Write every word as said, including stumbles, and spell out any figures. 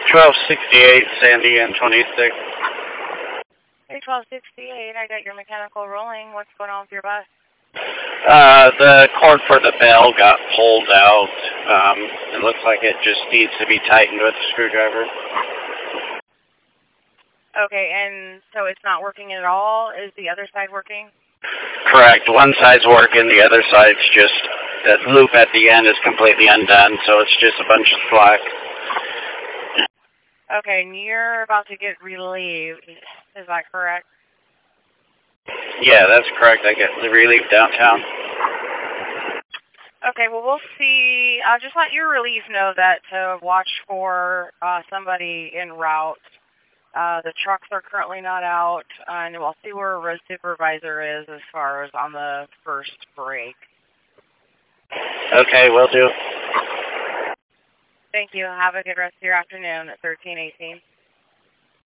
twelve sixty-eight, Sandy and twenty-six. Hey, twelve sixty-eight, I got your mechanical rolling. What's going on with your bus? Uh, the cord for the bell got pulled out. Um, it looks like it just needs to be tightened with a screwdriver. Okay, and so it's not working at all? Is the other side working? Correct. One side's working, the other side's just, that loop at the end is completely undone, so it's just a bunch of slack. Okay, and you're about to get relieved. Is that correct? Yeah, that's correct. I get the relief downtown. Okay, well, we'll see. I'll just let your relief know that to watch for uh, somebody en route. Uh, the trucks are currently not out, and we'll see where a road supervisor is as far as on the first break. Okay, will do. Thank you. Have a good rest of your afternoon at thirteen eighteen.